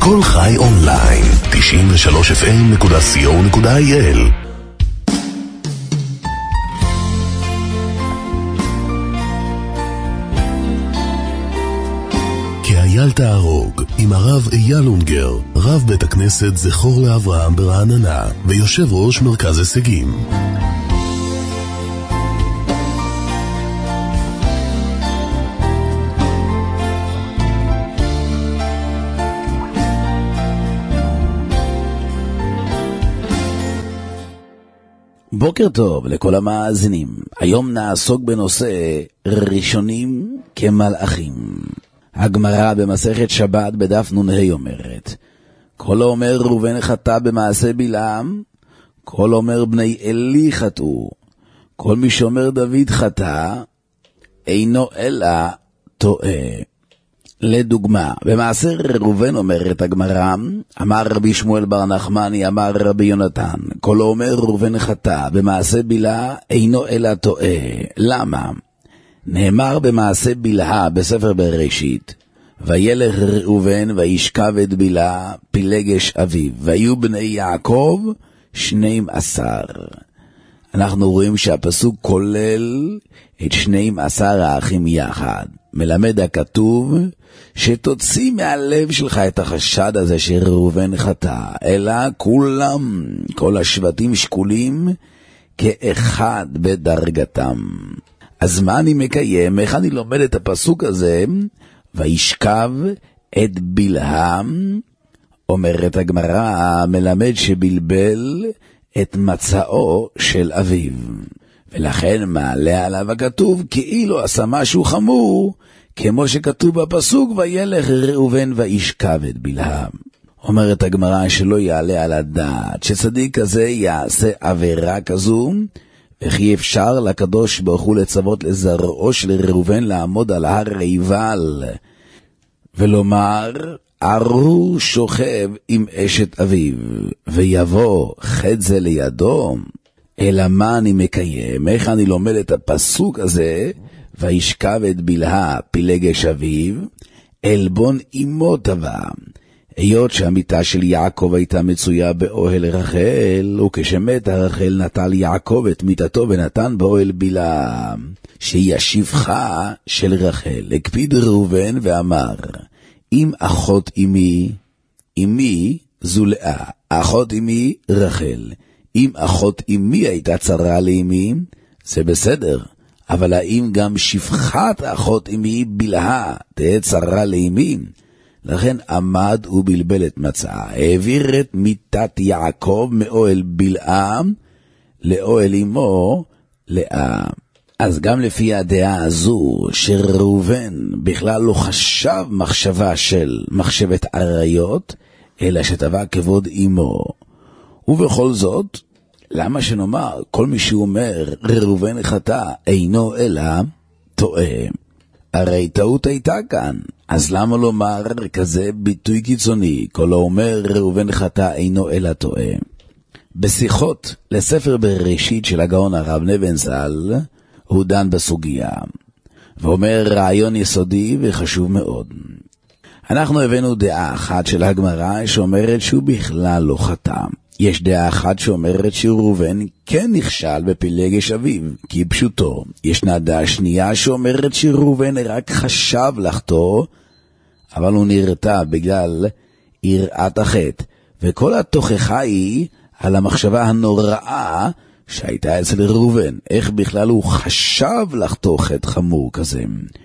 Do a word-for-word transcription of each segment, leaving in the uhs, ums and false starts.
כל חי אונליין, תשעים ושלוש אף אם נקודה סי או נקודה איי אל. כי אייל תהרוג עם הרב אייל אונגר, רב בית הכנסת זכור לאברהם ברעננה ויושב ראש מרכז הישגים. בוקר טוב לכל המאזינים. היום נעסוק בנושא ראשונים כמלאכים. הגמרא במסכת שבת בדף נ"ה אומרת, כל אומר ראובן חטא במעשה בלעם, כל אומר בני אלי חטאו, כל מי שאומר דוד חטא, אינו אלא טועה. לדוגמה, במעשר ראובן אומרת הגמרא, אמר רבי שמואל בר נחמני, אמר רבי יונתן, כל אומר ראובן חטא במעשה בלעה אינו אלא טועה. למה? נאמר במעשה בלעה בספר בראשית, וילך ראובן וישכב את בלעה פילגש אביו, והיו בני יעקב שנים עשר. אנחנו רואים שהפסוק כולל את שנים עשר האחים יחד. מלמד הכתוב שתוציא מהלב שלך את החשד הזה שראובן חטא, אלא כולם, כל השבטים שקולים כאחד בדרגתם. אז מה אני מקיים? איך אני לומד את הפסוק הזה? וישכב את בלעם, אומרת הגמרא, מלמד שבלבל את מצאו של אביו, ולכן מעלה עליו הכתוב כאילו עשה משהו חמור, כמו שכתוב בפסוק וילך ראובן וישכב את בלעם. אומרת הגמרא שלא יעלה על הדעת שצדיק כזה יעשה עבירה כזו, וכי אפשר לקדוש ברוך הוא לצוות לזרעו של ראובן לעמוד על הר עיבל ולומר ארור שוכב עם אשת אביו ויבוא חטא זה לידו. אלא מה אני מקיים? איך אני לומד את הפסוק הזה? וישכב את בלעה פילגש אביו, אלבון אמו טבע. היות שהמיטה של יעקב הייתה מצויה באוהל רחל, וכשמתה רחל נטל יעקב את מיטתו ונתן באוהל בלעה, שהיא השפחה של רחל. הקפיד ראובן ואמר, אם אחות אמי, אמי זו לאה, אחות אמי רחל. אם אחות אמי הייתה צרה לאמי, זה בסדר, אבל האם גם שפחת אחות אמי בלעה תהיה צרה לאמי? לכן עמד ובלבל את מצאה, העביר את מיטת יעקב מאוהל בלעם לאוהל אמו לאה. אז גם לפי הדעה הזו שראובן בכלל לא חשב מחשבה של מחשבת עריות, אלא שטבע כבוד אמו. ובכל זאת, למה שנאמר, כל מי שאומר ראובן חטא אינו אלא טועה? הרי טעות הייתה כאן, אז למה לומר כזה ביטוי קיצוני, כל האומר ראובן חטא אינו אלא טועה? בשיחות לספר בראשית של הגאון הרב נבן ז"ל, הוא דן בסוגיה, ואומר רעיון יסודי וחשוב מאוד. אנחנו הבאנו דעה אחת של הגמרא שאומרת שהוא בכלל לא חטא. יש דעה אחת שאומרת שראובן כן נכשל בפילגש אביו, כי פשוטו. ישנה דעה שנייה שאומרת שראובן רק חשב לחטוא, אבל הוא נרתע בגלל יראת החטא. וכל התוכחה היא על המחשבה הנוראה שהייתה אצל ראובן. איך בכלל הוא חשב לחטוא חטא חמור כזה.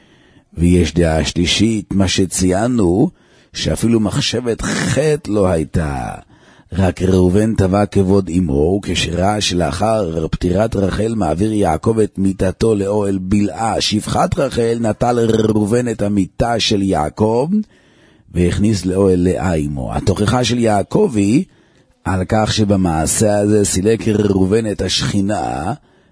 ויש דעה שלישית, מה שציינו, שאפילו מחשבת חטא לא הייתה. רק ראובן טבע כבוד אמו, וכשראה שלאחר פטירת רחל מעביר יעקב את מיטתו לאוהל בלעה, שפחת רחל נטל ראובן את המיטה של יעקב, והכניס לאוהל לאה אמו. התוכחה של יעקב היא על כך שבמעשה הזה סילק ראובן את השכינה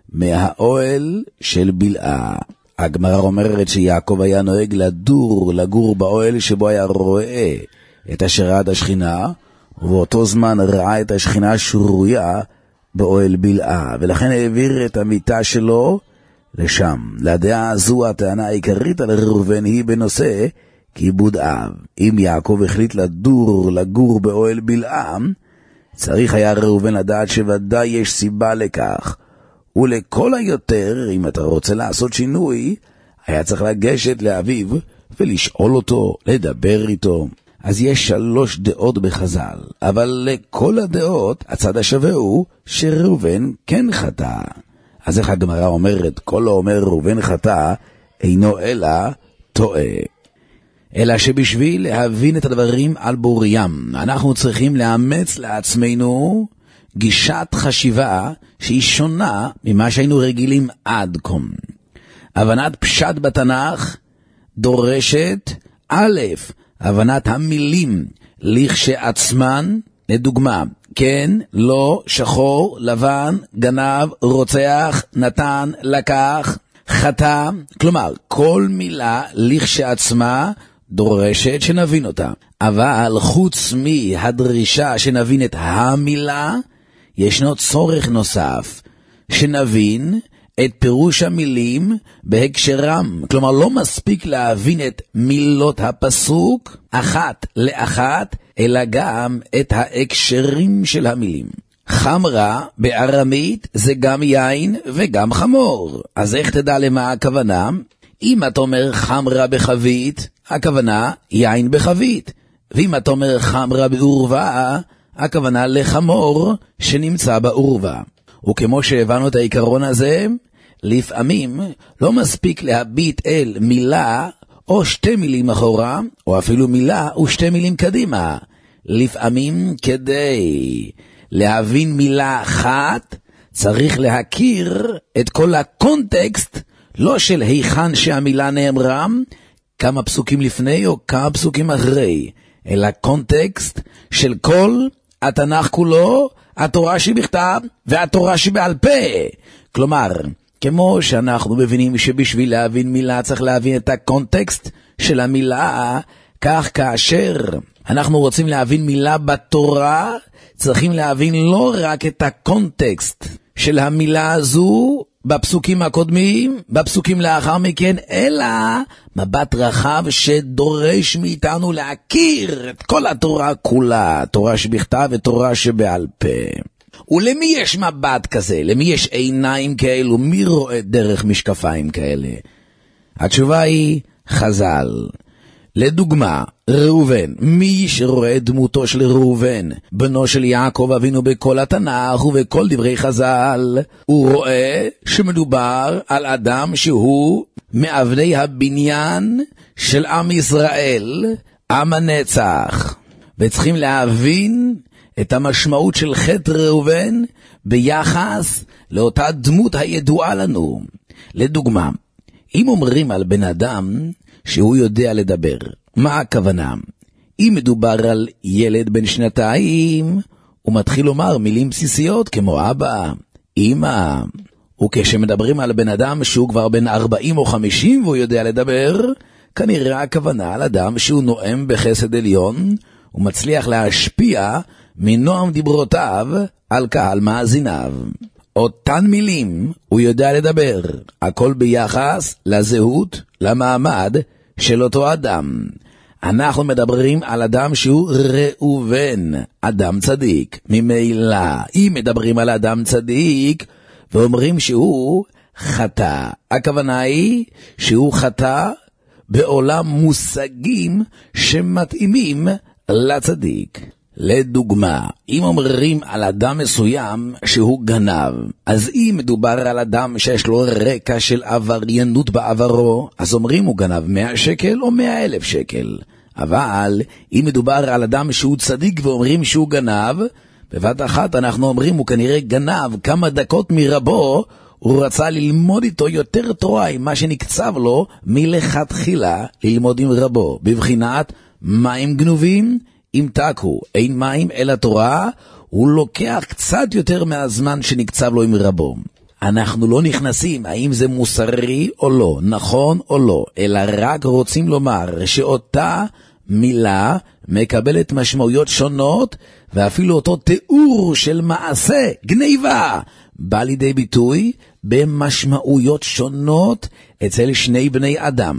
מהאוהל של בלעה. הגמרא אומרת שיעקב היה נוהג לדור, לגור באוהל שבו היה רואה את השראת השכינה, ובאותו זמן ראה את השכינה שרויה באוהל בלעה, ולכן העביר את המיטה שלו לשם. לדעה הזו הטענה העיקרית על ראובן היא בנושא כיבוד אב. אם יעקב החליט לדור, לגור באוהל בלעם, צריך היה ראובן לדעת שוודאי יש סיבה לכך. ולכל היותר, אם אתה רוצה לעשות שינוי, היה צריך לגשת לאביו ולשאול אותו, לדבר איתו. אז יש שלוש דעות בחז"ל, אבל לכל הדעות הצד השווה הוא שראובן כן חטא. אז איך הגמרא אומרת, כל האומר ראובן חטא, אינו אלא טועה. אלא שבשביל להבין את הדברים על בוריים, אנחנו צריכים לאמץ לעצמנו גישת חשיבה שהיא שונה ממה שהיינו רגילים עד כה. הבנת פשט בתנ"ך דורשת א', הבנת המילים לכשעצמן, לדוגמה, כן, לא, שחור, לבן, גנב, רוצח, נתן, לקח, חטא. כלומר, כל מילה לכשעצמה דורשת שנבין אותה. אבל חוץ מהדרישה שנבין את המילה, ישנו צורך נוסף, שנבין את פירוש המילים בהקשרם. כלומר, לא מספיק להבין את מילות הפסוק אחת לאחת, אלא גם את ההקשרים של המילים. חמרה בארמית זה גם יין וגם חמור. אז איך תדע למה הכוונה? אם אתה אומר חמרה בחבית, הכוונה יין בחבית. ואם אתה אומר חמרה בעורבה, הכוונה לחמור שנמצא בעורבה. וכמו שהבנו את העיקרון הזה, לפעמים לא מספיק להביט אל מילה או שתי מילים אחורה, או אפילו מילה ושתי מילים קדימה. לפעמים כדי להבין מילה אחת, צריך להכיר את כל הקונטקסט, לא של היכן שהמילה נאמרה, כמה פסוקים לפני או כמה פסוקים אחרי, אלא קונטקסט של כל התנ"ך כולו, התורה שבכתב והתורה שבעל פה. כלומר, כמו שאנחנו מבינים שבשביל להבין מילה צריך להבין את הקונטקסט של המילה, כך כאשר אנחנו רוצים להבין מילה בתורה, צריכים להבין לא רק את הקונטקסט של המילה הזו בפסוקים הקודמים, בפסוקים לאחר מכן, אלא מבט רחב שדורש מאיתנו להכיר את כל התורה כולה, תורה שבכתב ותורה שבעל פה. ולמי יש מבט כזה? למי יש עיניים כאלו? מי רואה דרך משקפיים כאלה? התשובה היא חז"ל. לדוגמה, ראובן, מי שרואה דמותו של ראובן, בנו של יעקב אבינו בכל התנ"ך ובכל דברי חז"ל, הוא רואה שמדובר על אדם שהוא מאבני הבניין של עם ישראל, עם הנצח. וצריכים להבין את המשמעות של חטא ראובן ביחס לאותה דמות הידועה לנו. לדוגמה, אם אומרים על בן אדם שהוא יודע לדבר, מה הכוונה? אם מדובר על ילד בן שנתיים, הוא מתחיל לומר מילים בסיסיות כמו אבא, אמא. וכשמדברים על בן אדם שהוא כבר בן ארבעים או חמישים והוא יודע לדבר, כנראה הכוונה על אדם שהוא נואם בחסד עליון, ומצליח להשפיע מנועם דיברותיו על קהל מאזיניו. אותן מילים הוא יודע לדבר, הכל ביחס לזהות, למעמד של אותו אדם. אנחנו מדברים על אדם שהוא ראובן, אדם צדיק. ממילא, אם מדברים על אדם צדיק ואומרים שהוא חטא, הכוונה היא שהוא חטא בעולם מושגים שמתאימים לצדיק. לדוגמה, אם אומרים על אדם מסוים שהוא גנב, אז אם מדובר על אדם שיש לו רקע של עבריינות בעברו, אז אומרים הוא גנב מאה שקל או מאה אלף שקל. אבל אם מדובר על אדם שהוא צדיק ואומרים שהוא גנב, בבת אחת אנחנו אומרים הוא כנראה גנב כמה דקות מרבו, הוא רצה ללמוד איתו יותר תורה עם מה שנקצב לו מלכתחילה ללמוד עם רבו. בבחינת מים גנובים אם תקו, אין מים אלא תורה, הוא לוקח קצת יותר מהזמן שנקצב לו עם רבו. אנחנו לא נכנסים האם זה מוסרי או לא, נכון או לא, אלא רק רוצים לומר שאותה מילה מקבלת משמעויות שונות, ואפילו אותו תיאור של מעשה, גניבה, בא לידי ביטוי במשמעויות שונות אצל שני בני אדם.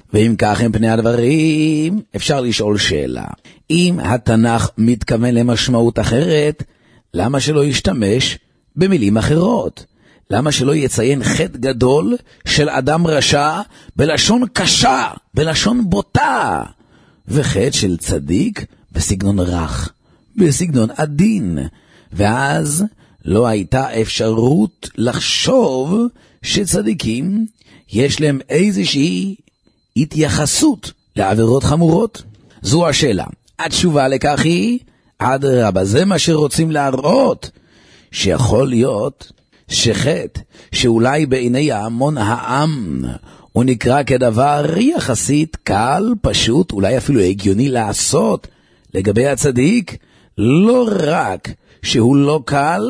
ואם כך הם פני הדברים, אפשר לשאול שאלה. אם התנ"ך מתכוון למשמעות אחרת, למה שלא ישתמש במילים אחרות? למה שלא יציין חטא גדול של אדם רשע בלשון קשה, בלשון בוטה, וחטא של צדיק בסגנון רך, בסגנון עדין, ואז לא הייתה אפשרות לחשוב שצדיקים יש להם איזושהי התייחסות לעבירות חמורות? זו השאלה. התשובה לכך היא, אדרבה, זה מה שרוצים להראות, שיכול להיות שחטא שאולי בעיני ההמון העם הוא נקרא כדבר יחסית קל, פשוט, אולי אפילו הגיוני לעשות לגבי הצדיק, לא רק שהוא לא קל,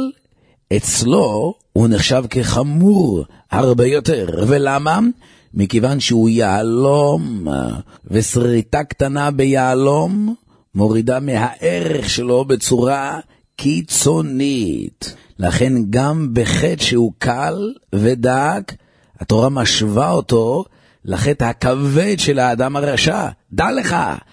אצלו הוא נחשב כחמור הרבה יותר. ולמה? מכיוון שהוא יעלום, ושריטה קטנה ביעלום מורידה מהערך שלו בצורה קיצונית. לכן גם בחטא שהוא קל ודק, התורה משווה אותו לחטא הכבד של האדם הרשע. דע לך,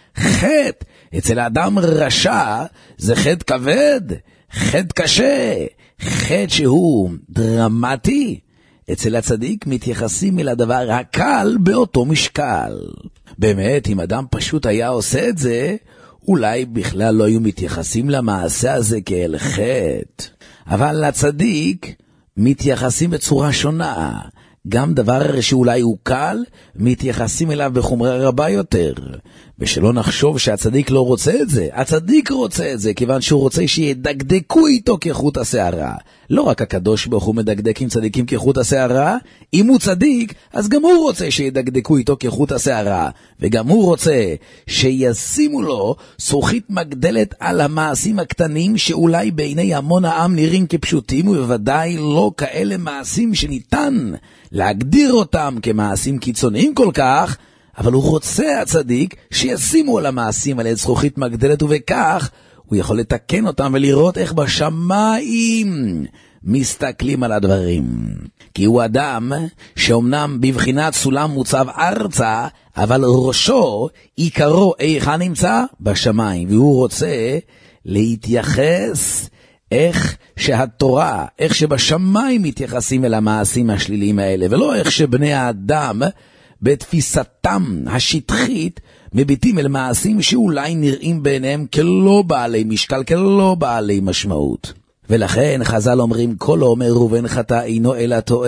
חטא אצל האדם רשע זה חטא כבד, חטא קשה, חטא שהוא דרמטי. אצל הצדיק מתייחסים אל הדבר הקל באותו משקל. באמת, אם אדם פשוט היה עושה את זה, אולי בכלל לא היו מתייחסים למעשה הזה כאל חטא. אבל לצדיק מתייחסים בצורה שונה. גם דבר שאולי הוא קל, מתייחסים אליו בחומרה רבה יותר. ושלא נחשוב שהצדיק לא רוצה את זה. הצדיק רוצה את זה, כיוון שהוא רוצה שידקדקו איתו כחוט השערה. לא רק הקדוש ברוך הוא מדקדק עם צדיקים כחוט השערה, אם הוא צדיק, אז גם הוא רוצה שידקדקו איתו כחוט השערה. וגם הוא רוצה שישימו לו זכוכית מגדלת על המעשים הקטנים, שאולי בעיני המון העם נראים כפשוטים, ובוודאי לא כאלה מעשים שניתן להגדיר אותם כמעשים קיצוניים כל כך, אבל הוא רוצה הצדיק שישימו על המעשים האלה זכוכית מגדלת, ובכך הוא יכול לתקן אותם ולראות איך בשמיים מסתכלים על הדברים. כי הוא אדם שאומנם בבחינת סולם מוצב ארצה, אבל ראשו, עיקרו, איכה נמצא? בשמיים. והוא רוצה להתייחס איך שהתורה, איך שבשמיים מתייחסים אל המעשים השליליים האלה, ולא איך שבני האדם בתפיסתם השטחית מביטים אל מעשים שאולי נראים בעיניהם כלא בעלי משקל, כלא בעלי משמעות. ולכן חז"ל אומרים, כל אומר ראובן חטא אינו אלא טועה.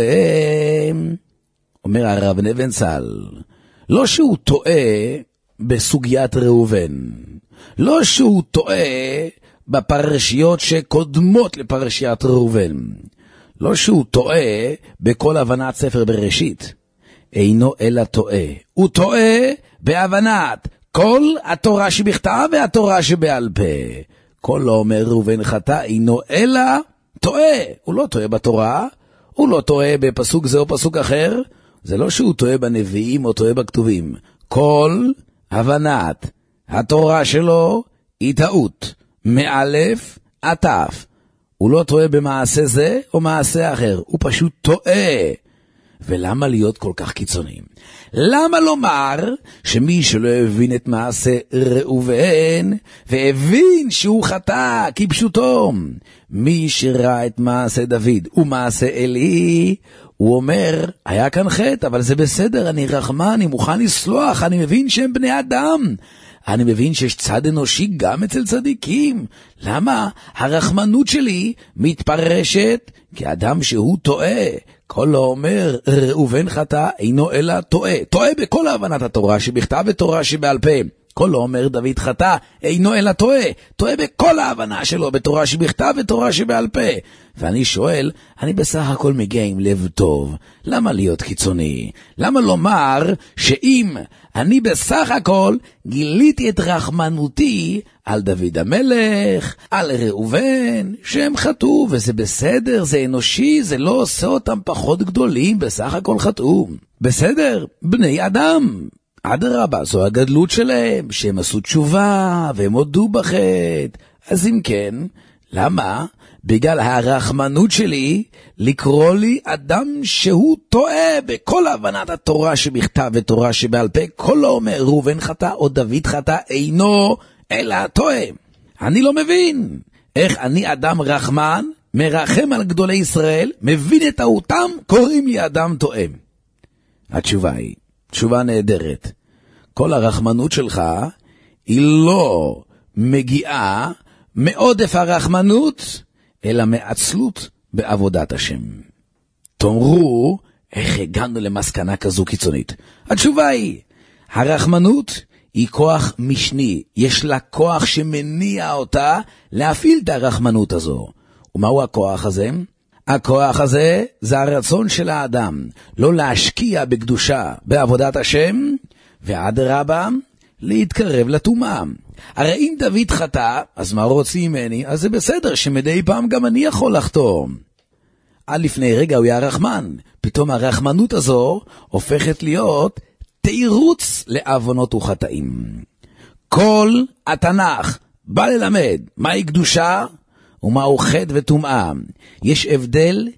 אומר הרב נבנצל, לא שהוא טועה בסוגיית ראובן, לא שהוא טועה בפרשיות שקודמות לפרשיית ראובן, לא שהוא טועה בכל הבנת ספר בראשית, אינו אלא טועה. הוא טועה בהבנת כל התורה שבכתב והתורה שבעל פה. כל לא אומר ראובן חטא אינו אלא טועה. הוא לא טועה בתורה, הוא לא טועה בפסוק זה או פסוק אחר. זה לא שהוא טועה בנביאים או טועה בכתובים. כל הבנת התורה שלו היא טעות, מאלף עד תף. הוא לא טועה במעשה זה או מעשה אחר, הוא פשוט טועה. ולמה להיות כל כך קיצוניים? למה לומר שמי שלא הבין את מעשה ראובן והבין שהוא חטא כפשוטו, מי שראה את מעשה דוד ומעשה אלי, הוא אומר, היה כאן חטא, אבל זה בסדר, אני רחמן, אני מוכן לסלוח, אני מבין שהם בני אדם, אני מבין שיש צד אנושי גם אצל צדיקים. למה? הרחמנות שלי מתפרשת כאדם שהוא טועה. כל לא אומר ראובן חטא אינו אלא טועה. טועה בכל הבנת התורה שבכתב ותורה שבעל פה. כל לא אומר דוד חטא אינו אלא טועה. טועה בכל ההבנה שלו בתורה שבכתב ותורה שבעל פה. ואני שואל, אני בסך הכל מגיע עם לב טוב. למה להיות קיצוני? למה לומר שאם אני בסך הכל גיליתי את רחמנותי על דוד המלך, על ראובן, שהם חטאו, וזה בסדר, זה אנושי, זה לא עושה אותם פחות גדולים, בסך הכל חטאו. בסדר, בני אדם. אדרבה, זו הגדלות שלהם, שהם עשו תשובה והם הודו בחטא. אז אם כן, למה? בגלל הרחמנות שלי לקרוא לי אדם שהוא טועה בכל הבנת התורה שבכתב ותורה שבעל פה. כל לא אומר ראובן חטא או דוד חטא אינו אלא טועה. אני לא מבין איך אני אדם רחמן, מרחם על גדולי ישראל, מבין את טעותם, קוראים לי אדם טועה. התשובה היא תשובה נהדרת. כל הרחמנות שלך היא לא מגיעה מעודף הרחמנות, אלא מעצלות בעבודת השם. תאמרו, איך הגענו למסקנה כזו קיצונית? התשובה היא, הרחמנות היא כוח משני, יש לה כוח שמניע אותה להפעיל את הרחמנות הזו. ומהו הכוח הזה? הכוח הזה זה הרצון של האדם, לא להשקיע בקדושה בעבודת השם, ועד רבה להתקרב לטומאה. הרי אם דוד חטא, אז מה רוצים ממני? אז זה בסדר שמדי פעם גם אני יכול לחתום. עד לפני רגע הוא היה רחמן, פתאום הרחמנות הזו הופכת להיות תירוץ לעוונות וחטאים. כל התנ"ך בא ללמד מהי קדושה ומהו חטא וטומאה. יש הבדל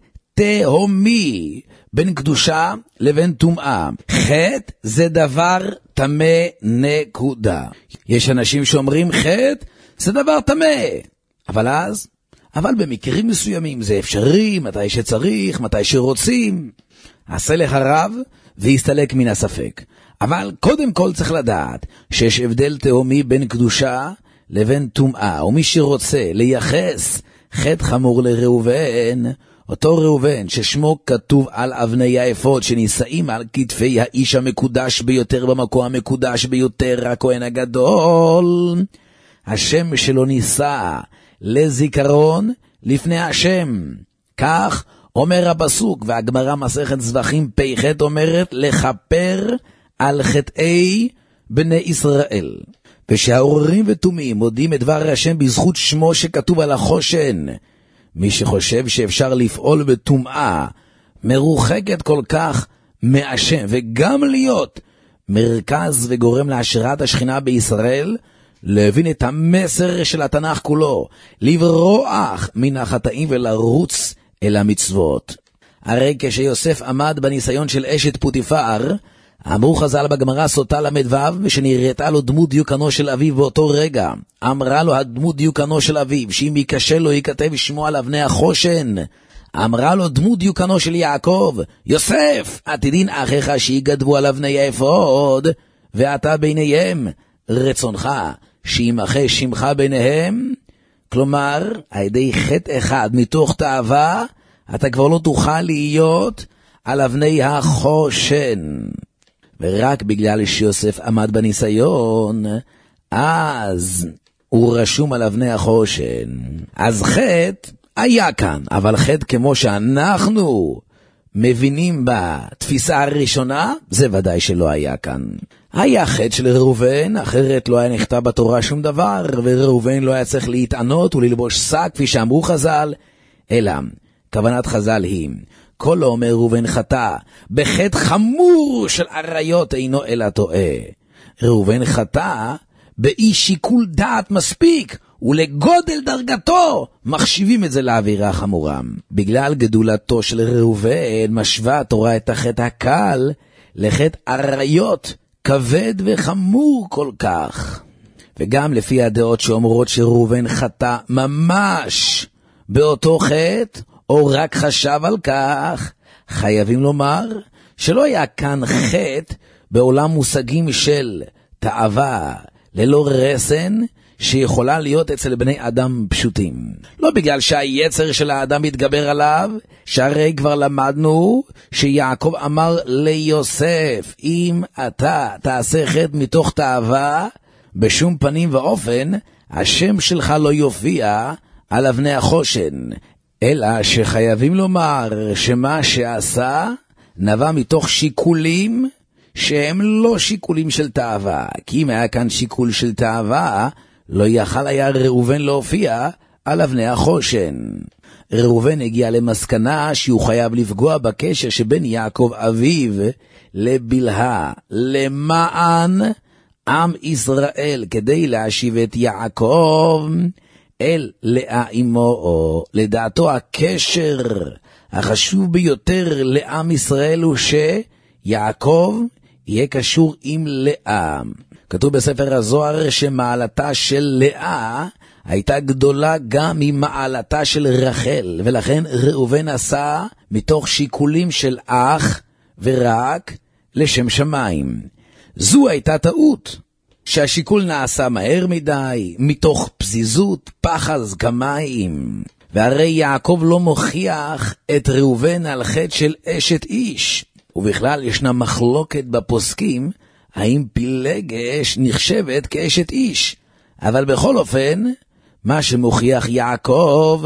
תהומי בין קדושה לבין טומאה. חטא זה דבר טמא, נקודה. יש אנשים שאומרים חטא זה דבר טמא, אבל אז, אבל במקרים מסוימים זה אפשרי, מתי שצריך, מתי שרוצים. עשה לך רב והסתלק מן הספק. אבל קודם כל צריך לדעת שיש הבדל תהומי בין קדושה לבין טומאה, ומי שרוצה לייחס חטא חמור לראובן, אותו ראובן ששמו כתוב על אבני האפוד שנישאים על כתפי האיש המקודש ביותר במקום המקודש ביותר, הכהן הגדול, השם שלו נישא לזיכרון לפני השם. כך אומר הפסוק, והגמרא מסכת זבחים פ"ח אומרת לכפר על חטאי בני ישראל. ושהעוררים וטומאים מודים את דבר השם בזכות שמו שכתוב על החושן. מי שחושב שאפשר לפעול בטומאה מרוחקת כל כך מהשם, וגם להיות מרכז וגורם להשראת השכינה בישראל, להבין את המסר של התנ"ך כולו, לברוח מן החטאים ולרוץ אל המצוות. הרי כשיוסף עמד בניסיון של אשת פוטיפר, אמרו חז"ל בגמרא סוטה למדו, ושנראתה לו דמות דיוקנו של אביו באותו רגע. אמרה לו הדמות דיוקנו של אביו, שאם יקשה לו ייכתב שמו על אבני החושן. אמרה לו דמות דיוקנו של יעקב, יוסף, עתידין אחיך שיגדבו על אבני האפוד, ואתה ביניהם, רצונך שימחה שמך ביניהם. כלומר, על ידי חטא אחד מתוך תאווה, אתה כבר לא תוכל להיות על אבני החושן. ורק בגלל שיוסף עמד בניסיון, אז הוא רשום על אבני החושן. אז חטא היה כאן, אבל חטא כמו שאנחנו מבינים בתפיסה הראשונה, זה ודאי שלא היה כאן. היה חטא של ראובן, אחרת לא היה נכתב בתורה שום דבר, וראובן לא היה צריך להתענות וללבוש שק, כפי שאמרו חז"ל, אלא כוונת חז"ל היא, כל לא אומר ראובן חטא, בחטא חמור של עריות אינו אלא טועה. ראובן חטא באי שיקול דעת מספיק, ולגודל דרגתו מחשיבים את זה לאווירה חמורה. בגלל גדולתו של ראובן משווה התורה את החטא הקל לחטא עריות כבד וחמור כל כך. וגם לפי הדעות שאומרות שראובן חטא ממש באותו חטא, או רק חשב על כך, חייבים לומר שלא היה כאן חטא בעולם מושגים של תאווה ללא רסן, שיכולה להיות אצל בני אדם פשוטים. לא בגלל שהיצר של האדם מתגבר עליו, שהרי כבר למדנו שיעקב אמר ליוסף, אם אתה תעשה חטא מתוך תאווה, בשום פנים ואופן, השם שלך לא יופיע על אבני החושן. אלא שחייבים לומר שמה שעשה נבע מתוך שיקולים שהם לא שיקולים של תאווה. כי אם היה כאן שיקול של תאווה, לא יכל היה ראובן להופיע על אבני החושן. ראובן הגיע למסקנה שהוא חייב לפגוע בקשר שבין יעקב אביו לבלהה, למען עם ישראל, כדי להשיב את יעקב אל לאה אמו, או לדעתו הקשר החשוב ביותר לעם ישראל הוא שיעקב יהיה קשור עם לאה. כתוב בספר הזוהר שמעלתה של לאה הייתה גדולה גם ממעלתה של רחל, ולכן ראובן עשה מתוך שיקולים של אח ורק לשם שמיים. זו הייתה טעות, שהשיקול נעשה מהר מדי, מתוך פזיזות, פחז כמים. והרי יעקב לא מוכיח את ראובן על חטא של אשת איש. ובכלל ישנה מחלוקת בפוסקים, האם פילגש נחשבת כאשת איש. אבל בכל אופן, מה שמוכיח יעקב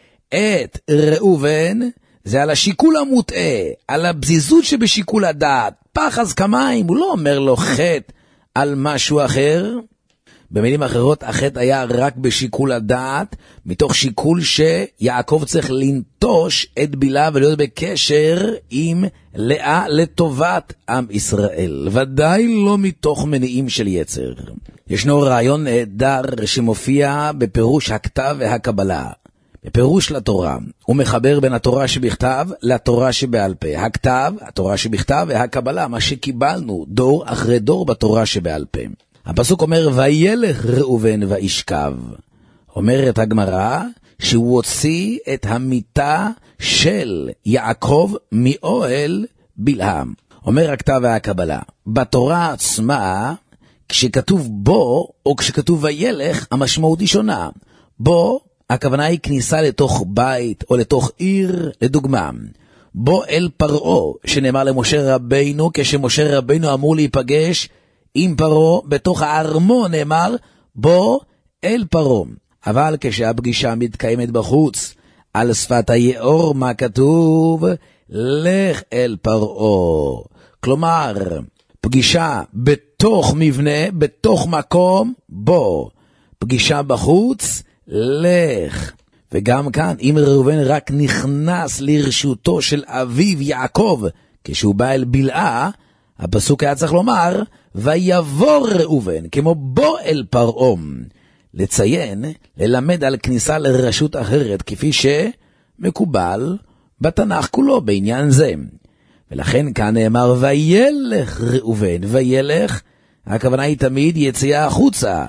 את ראובן, זה על השיקול המוטעה, על הבזיזות שבשיקול הדעת. פחז כמים, הוא לא אומר לו חטא על משהו אחר. במילים אחרות, החטא היה רק בשיקול הדעת, מתוך שיקול שיעקב צריך לנטוש את בילה ולהיות בקשר עם לאה לטובת עם ישראל. ודאי לא מתוך מניעים של יצר. ישנו רעיון נהדר שמופיע בפירוש הכתב והקבלה. בפירוש לתורה, הוא מחבר בין התורה שבכתב לתורה שבעל פה. הכתב, התורה שבכתב, והקבלה, מה שקיבלנו דור אחרי דור בתורה שבעל פה. הפסוק אומר, וילך ראובן וישכב. אומרת הגמרא שהוא הוציא את המיטה של יעקב מאוהל בלעם. אומר הכתב והקבלה, בתורה עצמה, כשכתוב בו או כשכתוב וילך, המשמעות היא שונה. בו, הכוונה היא כניסה לתוך בית או לתוך עיר, לדוגמה. בו אל פרעה, שנאמר למשה רבינו, כשמשה רבינו אמור להיפגש עם פרעה, בתוך הארמון נאמר, בו אל פרעה. אבל כשהפגישה מתקיימת בחוץ, על שפת היאור, מה כתוב? לך אל פרעה. כלומר, פגישה בתוך מבנה, בתוך מקום, בו. פגישה בחוץ, לך. וגם כאן, אם ראובן רק נכנס לרשותו של אביו יעקב, כשהוא בא אל בלעה, הפסוק היה צריך לומר, ויבוא ראובן, כמו בוא אל פרעה. לציין, ללמד על כניסה לרשות אחרת, כפי שמקובל בתנ"ך כולו בעניין זה. ולכן כאן נאמר, וילך ראובן, וילך, הכוונה היא תמיד יציאה החוצה,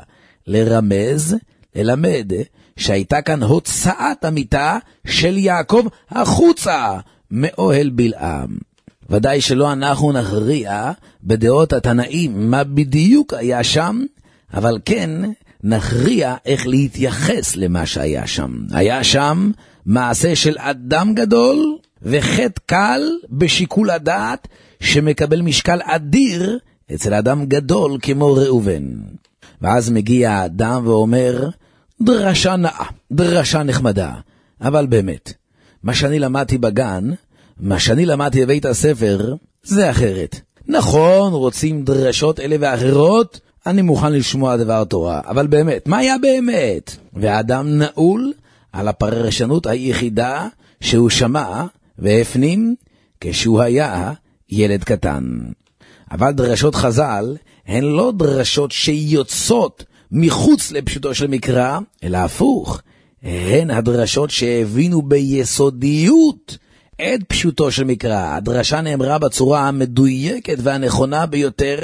לרמז, ללמד, שהייתה כאן הוצאת המיטה של יעקב החוצה מאוהל בלעם. ודאי שלא אנחנו נכריע בדעות התנאים מה בדיוק היה שם, אבל כן נכריע איך להתייחס למה שהיה שם. היה שם מעשה של אדם גדול וחטא קל בשיקול הדעת שמקבל משקל אדיר אצל אדם גדול כמו ראובן. ואז מגיע האדם ואומר, דרשה נאה, דרשה נחמדה. אבל באמת, מה שאני למדתי בגן, מה שאני למדתי בבית הספר, זה אחרת. נכון, רוצים דרשות אלה ואחרות, אני מוכן לשמוע דבר תורה. אבל באמת, מה היה באמת? והאדם נעול על הפרשנות היחידה שהוא שמע והפנים כשהוא היה ילד קטן. אבל דרשות חז"ל הן לא דרשות שיוצאות מחוץ לפשוטו של מקרא, אלא הפוך. הן הדרשות שהבינו ביסודיות את פשוטו של מקרא. הדרשה נאמרה בצורה המדויקת והנכונה ביותר,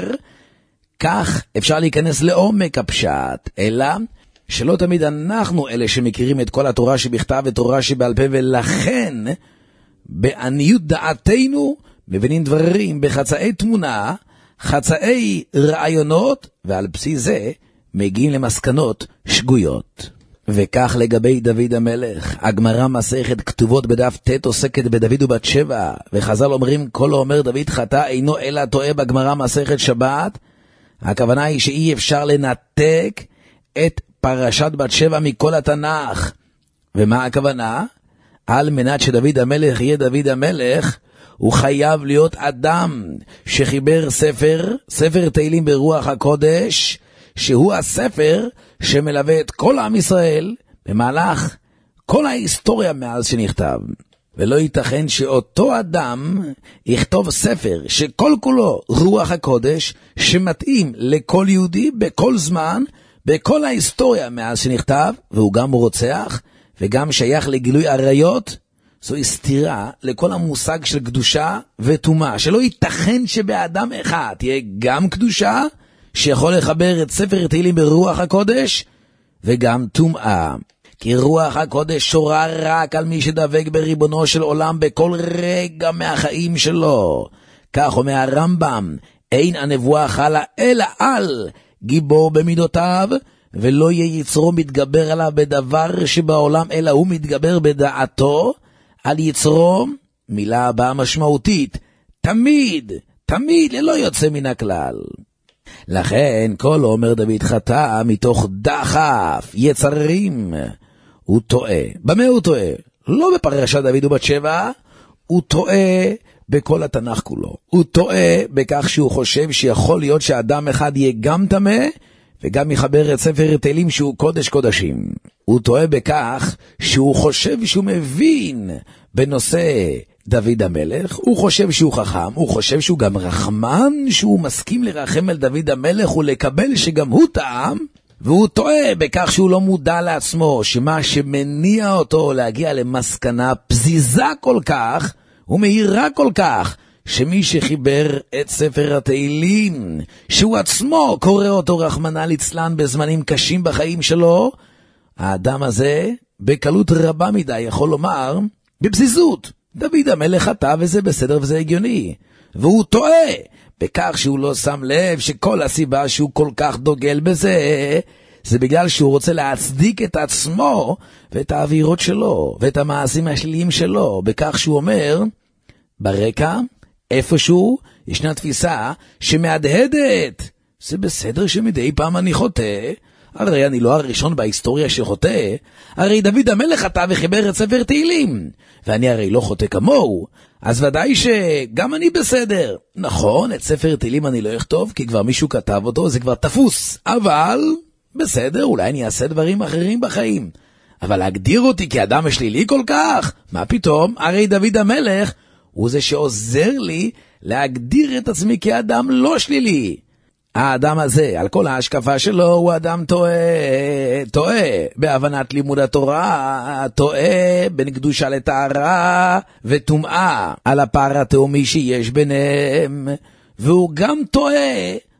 כך אפשר להיכנס לעומק הפשט, אלא שלא תמיד אנחנו אלה שמכירים את כל התורה שבכתב ותורה שבעל פה, ולכן בעניות דעתנו מבינים דברים בחצאי תמונה, חצאי רעיונות, ועל בסיס זה מגיעים למסקנות שגויות. וכך לגבי דוד המלך, הגמרא מסכת כתובות בדף ת' עוסקת בדוד ובת שבע, וחז"ל אומרים כל האומר דוד חטא אינו אלא טועה. בגמרא מסכת שבת, הכוונה היא שאי אפשר לנתק את פרשת בת שבע מכל התנ"ך. ומה הכוונה? על מנת שדוד המלך יהיה דוד המלך, הוא חייב להיות אדם שחיבר ספר, ספר תהילים ברוח הקודש, שהוא הספר שמלווה את כל עם ישראל במהלך כל ההיסטוריה מאז שנכתב. ולא ייתכן שאותו אדם יכתוב ספר שכל כולו רוח הקודש, שמתאים לכל יהודי בכל זמן, בכל ההיסטוריה מאז שנכתב, והוא גם רוצח, וגם שייך לגילוי עריות, זוהי סתירה לכל המושג של קדושה וטומאה, שלא ייתכן שבאדם אחד תהיה גם קדושה, שיכול לחבר את ספר תהילים ברוח הקודש, וגם טומאה. כי רוח הקודש שורה רק על מי שדבק בריבונו של עולם בכל רגע מהחיים שלו. כך אומר הרמב"ם, אין הנבואה חלה אלא על גיבור במידותיו, ולא יהיה יצרו מתגבר עליו בדבר שבעולם, אלא הוא מתגבר בדעתו על יצרו. מילה הבאה משמעותית, תמיד, תמיד ללא יוצא מן הכלל. לכן כל אומר דוד חטא מתוך דחף יצרים, הוא טועה. במה הוא טועה? לא בפרשת דוד ובת שבע, הוא טועה בכל התנ"ך כולו. הוא טועה בכך שהוא חושב שיכול להיות שאדם אחד יהיה גם טמא, וגם יחבר את ספר תהילים שהוא קודש קודשים. הוא טועה בכך שהוא חושב שהוא מבין בנושא דוד המלך, הוא חושב שהוא חכם, הוא חושב שהוא גם רחמן, שהוא מסכים לרחם על דוד המלך ולקבל שגם הוא טעם, והוא טועה בכך שהוא לא מודע לעצמו, שמה שמניע אותו להגיע למסקנה פזיזה כל כך, ומהירה כל כך, שמי שחיבר את ספר התהילים, שהוא עצמו קורא אותו רחמנא ליצלן בזמנים קשים בחיים שלו, האדם הזה בקלות רבה מדי יכול לומר, בבסיסות, דוד המלך חטא וזה בסדר וזה הגיוני. והוא טועה בכך שהוא לא שם לב שכל הסיבה שהוא כל כך דוגל בזה, זה בגלל שהוא רוצה להצדיק את עצמו ואת האווירות שלו ואת המעשים השליליים שלו, בכך שהוא אומר, ברקע, איפשהו, ישנה תפיסה שמהדהדת. זה בסדר שמדי פעם אני חוטא, הרי אני לא הראשון בהיסטוריה שחוטא, הרי דוד המלך חטא וחיבר את ספר תהילים, ואני הרי לא חוטא כמוהו, אז ודאי שגם אני בסדר. נכון, את ספר תהילים אני לא אכתוב, כי כבר מישהו כתב אותו, זה כבר תפוס, אבל בסדר, אולי אני אעשה דברים אחרים בחיים. אבל להגדיר אותי כאדם שלילי כל כך? מה פתאום? הרי דוד המלך הוא זה שעוזר לי להגדיר את עצמי כאדם לא שלילי. האדם הזה, על כל ההשקפה שלו, הוא אדם טועה, טועה בהבנת לימוד התורה, טועה בין קדושה לטהרה וטומאה, על הפער התאומי שיש ביניהם, והוא גם טועה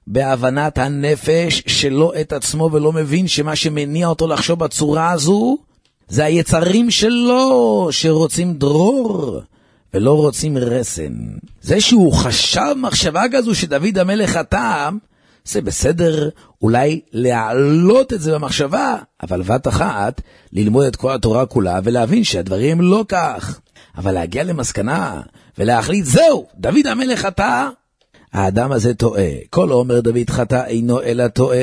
בהבנת הנפש שלו את עצמו, ולא מבין שמה שמניע אותו לחשוב בצורה הזו, זה היצרים שלו שרוצים דרור, ולא רוצים רסן. זה שהוא חשב מחשבה כזו שדוד המלך חטא, זה בסדר אולי להעלות את זה במחשבה, אבל בת אחת ללמוד את כל התורה כולה ולהבין שהדברים לא כך. אבל להגיע למסקנה ולהחליט, זהו, דוד המלך חטא, האדם הזה טועה. כל אומר דוד חטא אינו אלא טועה,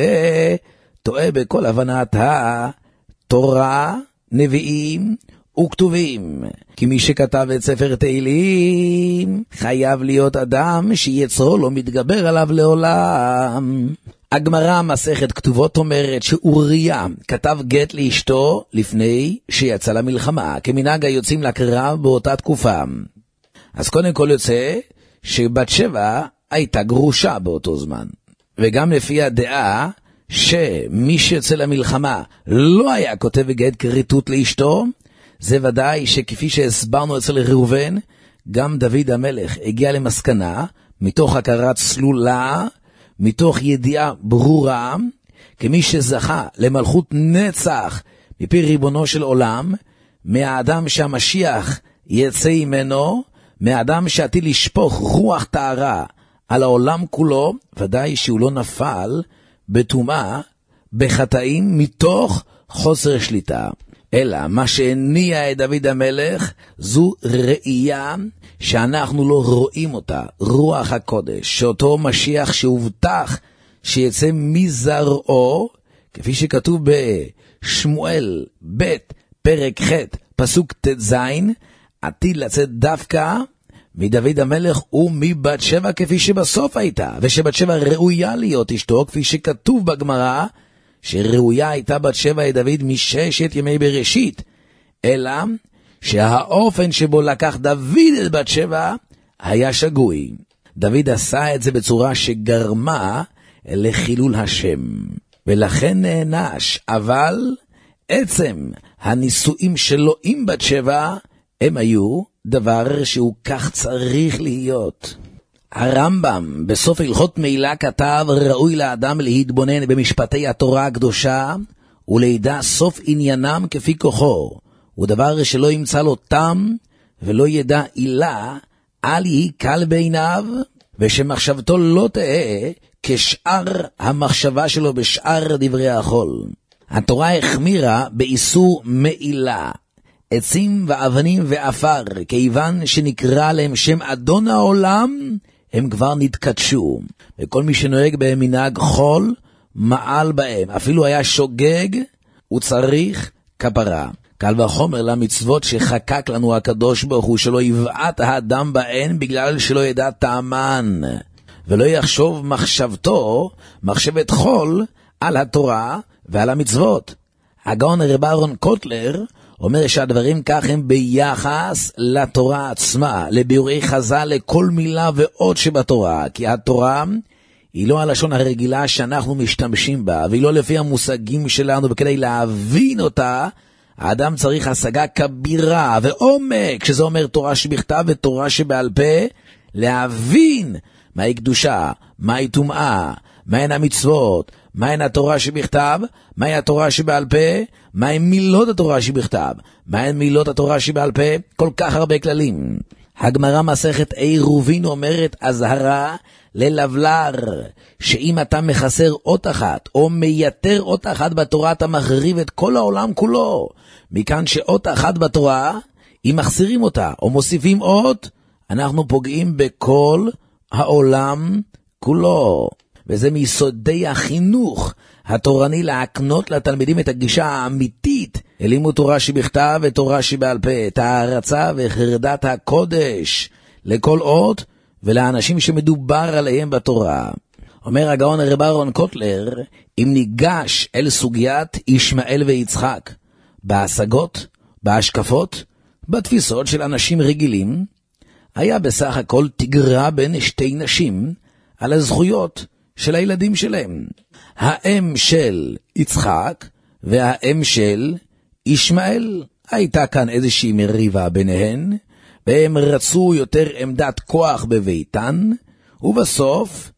טועה בכל הבנת התורה, נביאים וכתובים. כי מי שכתב את ספר תהילים חייב להיות אדם שיצרו לא מתגבר עליו לעולם. הגמרא מסכת כתובות אומרת שאוריה כתב גט לאשתו לפני שיצא למלחמה, כמנהג היוצאים לקרב באותה תקופה. אז קודם כל יוצא שבת שבע הייתה גרושה באותו זמן, וגם לפי הדעה שמי שיוצא למלחמה לא היה כותב גט כריתות לאשתו, זה ודאי שכפי שהסברנו אצל ראובן, גם דוד המלך הגיע למסקנה, מתוך הכרת צלולה, מתוך ידיעה ברורה, כמי שזכה למלכות נצח מפי ריבונו של עולם, מהאדם שהמשיח יצא ממנו, מהאדם שעתיד לשפוך רוח טהרה על העולם כולו, ודאי שהוא לא נפל בטומאה, בחטאים, מתוך חוסר שליטה. אלא מה שהניע את דוד המלך זו ראייה שאנחנו לא רואים אותה, רוח הקודש, שאותו משיח שהובטח שיצא מזרעו, כפי שכתוב בשמואל ב' פרק ח' פסוק ת' עתיד לצאת דווקא מדוד המלך ומבת שבע, כפי שבסוף הייתה, ושבת שבע ראויה להיות אשתו, כפי שכתוב בגמרא שראויה הייתה בת שבע את דוד מששת ימי בראשית, אלא שהאופן שבו לקח דוד את בת שבע היה שגוי. דוד עשה את זה בצורה שגרמה לחילול השם. ולכן נענש, אבל עצם הנישואים שלו עם בת שבע, הם היו דבר שהוא כך צריך להיות. הרמב"ם בסוף הלכות מילה כתב, ראוי לאדם להתבונן במשפטי התורה הקדושה, ולידע סוף עניינם כפי כוחו, ודבר שלא ימצא לו תם, ולא ידע עילה, אל יהי קל בעיניו, ושמחשבתו לא תהה כשאר המחשבה שלו בשאר דברי החול. התורה החמירה באיסור מעילה, עצים ואבנים ואפר, כיוון שנקרא להם שם אדון העולם, הם כבר נתקדשו. וכל מי שנוהג בהם מנהג חול, מעל בהם. אפילו היה שוגג, הוא צריך כפרה. קל וחומר למצוות שחקק לנו הקדוש ברוך הוא, שלא יבעט האדם בהן בגלל שלא ידע טעמן, ולא יחשוב מחשבתו, מחשבת חול, על התורה ועל המצוות. הגאון רב אהרון קוטלר אומר שהדברים כך הם ביחס לתורה עצמה, לביאורי חז"ל, לכל מילה ועוד שבתורה, כי התורה היא לא הלשון הרגילה שאנחנו משתמשים בה, והיא לא לפי המושגים שלנו, וכדי להבין אותה, האדם צריך השגה כבירה ועומק, שזה אומר תורה שבכתב ותורה שבעל פה, להבין מהי קדושה, מהי טומאה, מהן המצוות, מהן התורה שבכתב, מהי התורה שבעל פה, מהן מילות התורה שבכתב, מהן מילות התורה שבעל פה, כל כך הרבה כללים. הגמרא מסכת עירובין אומרת הזהרה ללבלר, שאם אתה מחסר אות אחת או מייתר אות אחת בתורה, אתה מחריב את כל העולם כולו. מכאן שאות אחת בתורה, אם מחסירים אותה או מוסיפים אות, אנחנו פוגעים בכל העולם כולו. וזה מיסודי החינוך התורני, להקנות לתלמידים את הגישה האמיתית ללימוד תורה שבכתב ותורה שבעל פה, את ההרצה וחרדת הקודש לכל אות ולאנשים שמדובר עליהם בתורה. אומר הגאון רב אהרון קוטלר, אם ניגש אל סוגיית ישמעאל ויצחק, בהשגות, בהשקפות, בתפיסות של אנשים רגילים, היה בסך הכל תגרה בין שתי נשים על הזכויות של הילדים שלהם. האם של יצחק והאם של ישמעאל. הייתה כאן איזושהי מריבה ביניהן, והם רצו יותר עמדת כוח בביתן, ובסוף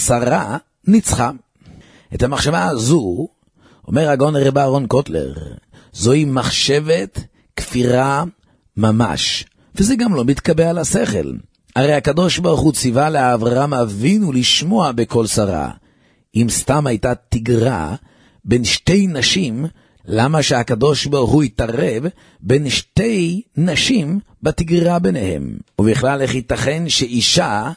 שרה ניצחה. את המחשבה הזו, אומר הגאון רב אהרון קוטלר, זוהי מחשבת כפירה ממש, וזה גם לא מתקבע על השכל. הרי הקדוש ברוך הוא ציווה לאברהם אבינו לשמוע בכל שרה. אם סתם הייתה תגרה בין שתי נשים, למה שהקדוש ברוך הוא יתערב בין שתי נשים בתגרה ביניהם? ובכלל איך ייתכן שאישה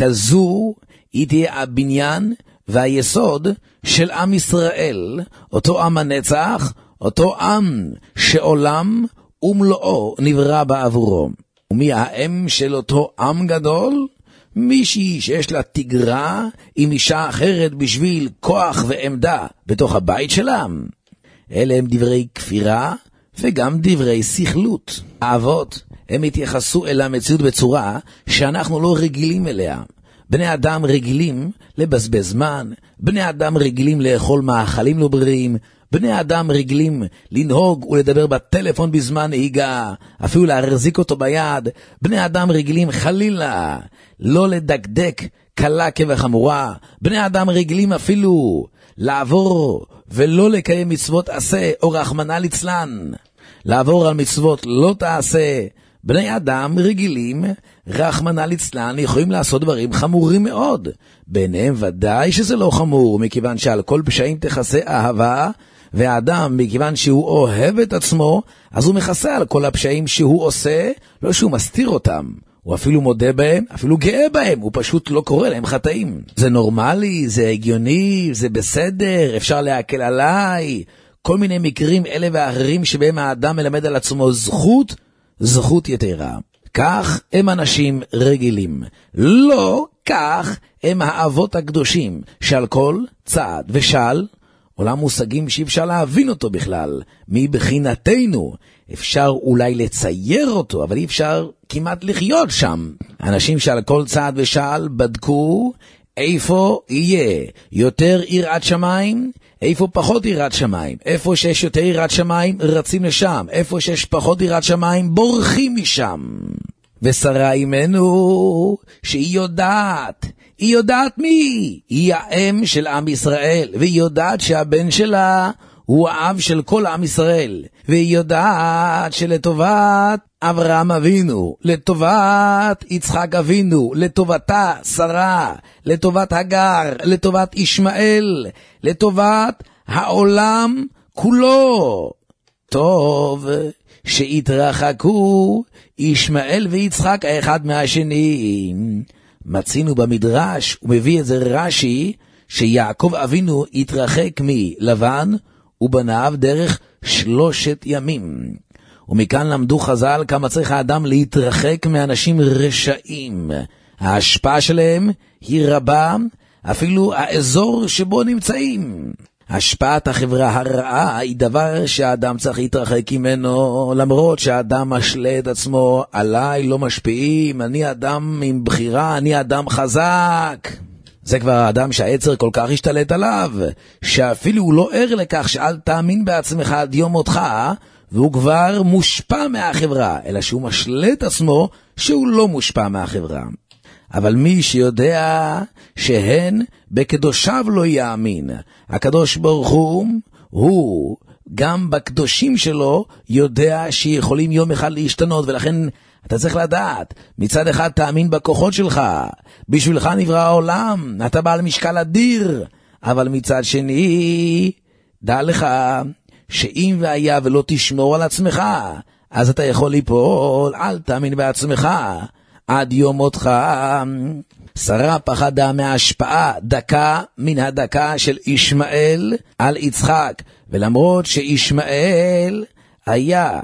כזו היא תהיה הבניין והיסוד של עם ישראל, אותו עם הנצח, אותו עם שעולם ומלואו נברא בעבורו. ומי האם של אותו עם גדול? מישהי שיש לה תגרה עם אישה אחרת בשביל כוח ועמדה בתוך הבית שלה. אלה הם דברי כפירה וגם דברי סכלות. האבות הם התייחסו אל המציאות בצורה שאנחנו לא רגילים אליה. בני אדם רגילים לבזבז זמן, בני אדם רגילים לאכול מאכלים לא בריאים, בני אדם רגילים לנהוג ולדבר בטלפון בזמן נהיגה, אפילו להחזיק אותו ביד. בני אדם רגילים חלילה לא לדקדק קלה כבחמורה. בני אדם רגילים אפילו לעבור ולא לקיים מצוות עשה, או רחמנא ליצלן, לעבור על מצוות לא תעשה. בני אדם רגילים, רחמנא ליצלן, יכולים לעשות דברים חמורים מאוד. ביניהם ודאי שזה לא חמור, מכיוון שעל כל פשעים תכסה אהבה, והאדם, מכיוון שהוא אוהב את עצמו, אז הוא מכסה על כל הפשעים שהוא עושה, לא שהוא מסתיר אותם. הוא אפילו מודה בהם, אפילו גאה בהם, הוא פשוט לא קורא להם חטאים. זה נורמלי, זה הגיוני, זה בסדר, אפשר להקל עליי. כל מיני מקרים אלה ואחרים שבהם האדם מלמד על עצמו זכות, זכות יתרה. כך הם אנשים רגילים. לא כך הם האבות הקדושים, שעל כל צעד ושל, עולם מושגים שאי אפשר להבין אותו בכלל. מבחינתנו אפשר אולי לצייר אותו, אבל אי אפשר כמעט לחיות שם. אנשים שעל כל צעד ושל בדקו איפה יהיה יותר יראת שמיים, איפה פחות יראת שמיים? איפה שיש יותר יראת שמיים, רצים לשם. איפה שיש פחות יראת שמיים, בורחים משם. ושרה אימנו, שהיא יודעת, היא יודעת מי? היא האם של עם ישראל, והיא יודעת שהבן שלה הוא האב של כל עם ישראל, והיא יודעת שלטובת אברהם אבינו, לטובת יצחק אבינו, לטובתה שרה, לטובת הגר, לטובת ישמעאל, לטובת העולם כולו. טוב שהתרחקו ישמעאל ויצחק האחד מהשני. מצינו במדרש, ומביא את זה רש"י, שיעקב אבינו התרחק מלבן ובניו דרך שלושת ימים. ומכאן למדו חז"ל כמה צריך האדם להתרחק מאנשים רשעים. ההשפעה שלהם היא רבה, אפילו האזור שבו נמצאים. השפעת החברה הרעה היא דבר שהאדם צריך להתרחק ממנו, למרות שהאדם משלה את עצמו, עליי לא משפיעים, אני אדם עם בחירה, אני אדם חזק. זה כבר האדם שהיצר כל כך השתלט עליו, שאפילו הוא לא ער לכך שאל תאמין בעצמך עד יום מותך, והוא כבר מושפע מהחברה, אלא שהוא משלה את עצמו שהוא לא מושפע מהחברה. אבל מי שיודע שהן בקדושיו לא יאמין, הקדוש ברוך הוא, הוא גם בקדושים שלו יודע שיכולים יום אחד להשתנות, ולכן אתה צריך לדעת, מצד אחד תאמין בכוחות שלך, בשבילך נברא העולם, אתה בעל משקל אדיר, אבל מצד שני, דע לך שאם והיה ולא תשמור על עצמך, אז אתה יכול ליפול, אל תאמין בעצמך, עד יום מותך. שרה פחדה מההשפעה דקה מן הדקה של ישמעאל על יצחק, ולמרות שישמעאל היה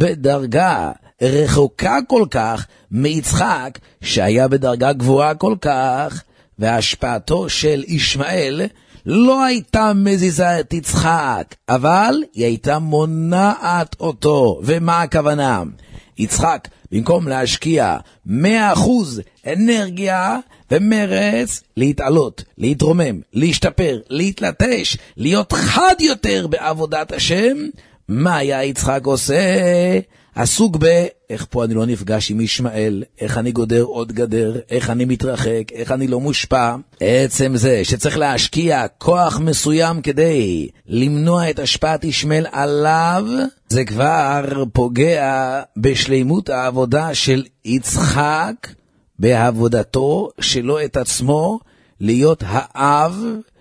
בדרגה רחוקה כל כך מיצחק, שהיה בדרגה גבוהה כל כך, והשפעתו של ישמעאל לא הייתה מזיזה את יצחק, אבל היא הייתה מונעת אותו. ומה הכוונה? יצחק, במקום להשקיע מאה אחוז אנרגיה ומרץ, להתעלות, להתרומם, להשתפר, להתלטש, להיות חד יותר בעבודת השם, מה היה יצחק עושה? עסוק ב, איך פה אני לא נפגש עם ישמעאל, איך אני גודר עוד גדר, איך אני מתרחק, איך אני לא מושפע. עצם זה שצריך להשקיע כוח מסוים כדי למנוע את השפעת ישמעאל עליו, זה כבר פוגע בשלימות העבודה של יצחק, בעבודתו שלו את עצמו, להיות האב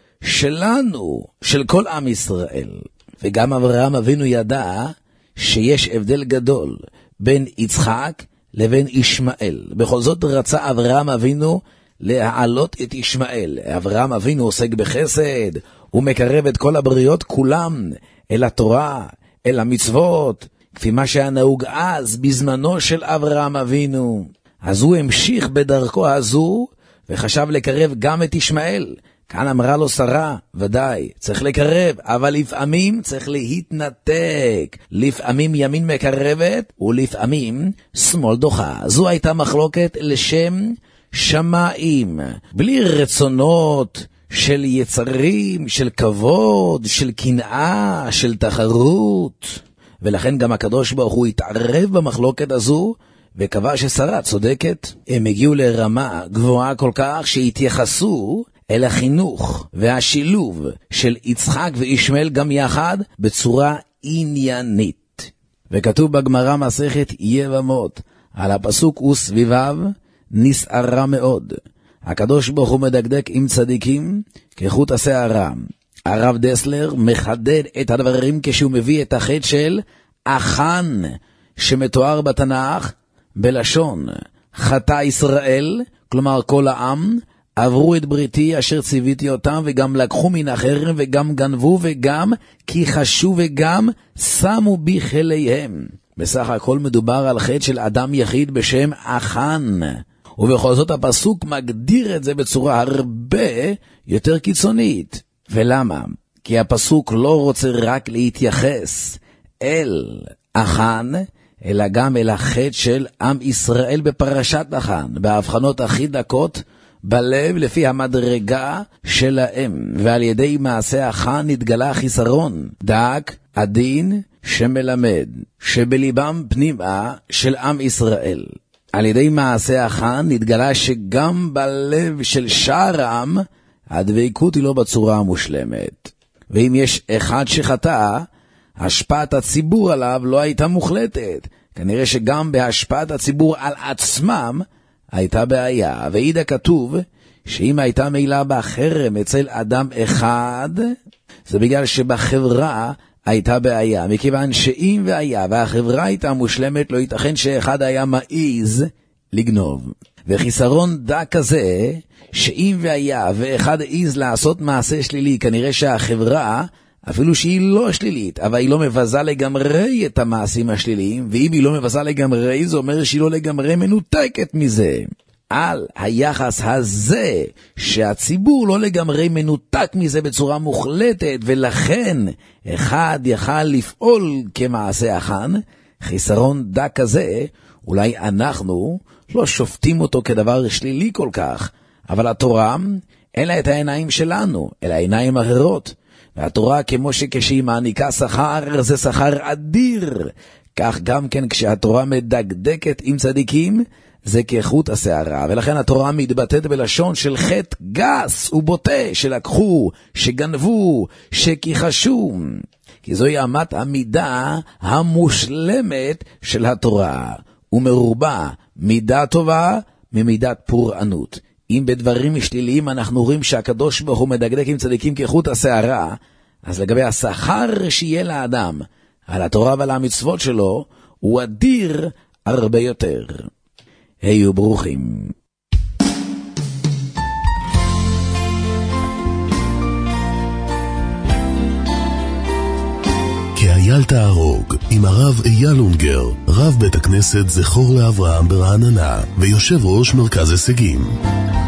שלנו, של כל עם ישראל. וגם אברהם אבינו ידע שיש הבדל גדול בין יצחק לבין ישמעאל. בכל זאת רצה אברהם אבינו להעלות את ישמעאל. אברהם אבינו עוסק בחסד, הוא מקרב את כל הבריות כולם אל התורה, אל המצוות, כפי מה שהיה נהוג אז בזמנו של אברהם אבינו. אז הוא המשיך בדרכו הזו וחשב לקרב גם את ישמעאל. כאן אמרה לו שרה, ודאי, צריך לקרב, אבל לפעמים צריך להתנתק. לפעמים ימין מקרבת, ולפעמים שמאל דוחה. זו הייתה מחלוקת לשם שמיים, בלי רצונות של יצרים, של כבוד, של קנאה, של תחרות. ולכן גם הקדוש ברוך הוא התערב במחלוקת הזו, וקבע ששרה צודקת. הם הגיעו לרמה גבוהה כל כך שהתייחסו אל החינוך והשילוב של יצחק וישמעאל גם יחד בצורה עניינית. וכתוב בגמרא מסכת יבמות על הפסוק וסביביו נסערה מאוד. הקדוש ברוך הוא מדקדק עם צדיקים כחוט השערה. הרב דסלר מחדד את הדברים כשהוא מביא את החטא של אחן שמתואר בתנ"ך בלשון חטא ישראל, כלומר כל העם עברו את בריתי אשר ציוויתי אותם, וגם לקחו מן החרם, וגם גנבו, וגם כיחשו, וגם שמו בכליהם. בסך הכל מדובר על חטא של אדם יחיד בשם אחן. ובכל זאת הפסוק מגדיר את זה בצורה הרבה יותר קיצונית. ולמה? כי הפסוק לא רוצה רק להתייחס אל אחן, אלא גם אל החטא של עם ישראל בפרשת אחן, בהבחנות הכי דקות בלב לפי המדרגה שלהם, ועל ידי מעשה החן נתגלה חיסרון, דק, עדין, שמלמד, שבליבם פנימה של עם ישראל. על ידי מעשה החן נתגלה שגם בלב של שאר העם, הדבקות היא לא בצורה המושלמת. ואם יש אחד שחטא, השפעת הציבור עליו לא הייתה מוחלטת. כנראה שגם בהשפעת הציבור על עצמם הייתה בעיה. ועידה כתוב שאם הייתה מילה בחרם אצל אדם אחד, זה בגלל שבחברה הייתה בעיה. מכיוון שאם והיה והחברה הייתה מושלמת, לא ייתכן שאחד היה מעיז לגנוב. וחיסרון דק כזה, שאם והיה ואחד העיז לעשות מעשה שלילי, כנראה שהחברה, אפילו שהיא לא שלילית, אבל היא לא מבזה לגמרי את המעשים השליליים, ואם היא לא מבזה לגמרי, זה אומר שהיא לא לגמרי מנותקת מזה. על היחס הזה, שהציבור לא לגמרי מנותק מזה בצורה מוחלטת, ולכן אחד יכל לפעול כמעשה החן, חיסרון דק כזה, אולי אנחנו לא שופטים אותו כדבר שלילי כל כך, אבל התורה אין לה את העיניים שלנו, אלא עיניים אחרות. והתורה כמו שכשהיא מעניקה שכר, זה שכר אדיר. כך גם כן כשהתורה מדקדקת עם צדיקים, זה כחוט השערה. ולכן התורה מתבטאת בלשון של חטא גס ובוטה, שלקחו, שגנבו, שכיחשו. כי זוהי אמת המידה המושלמת של התורה. ומרובה מידה טובה ממידת פורענות. אם בדברים שליליים אנחנו רואים שהקדוש ברוך הוא מדקדק עם צדיקים כחוט השערה, אז לגבי השכר שיהיה לאדם על התורה ועל המצוות שלו, הוא אדיר הרבה יותר. היו ברוכים. כאייל תערוג, עם הרב אייל אונגר, רב בית הכנסת זכור לאברהם ברעננה, ויושב ראש מרכז הישגים.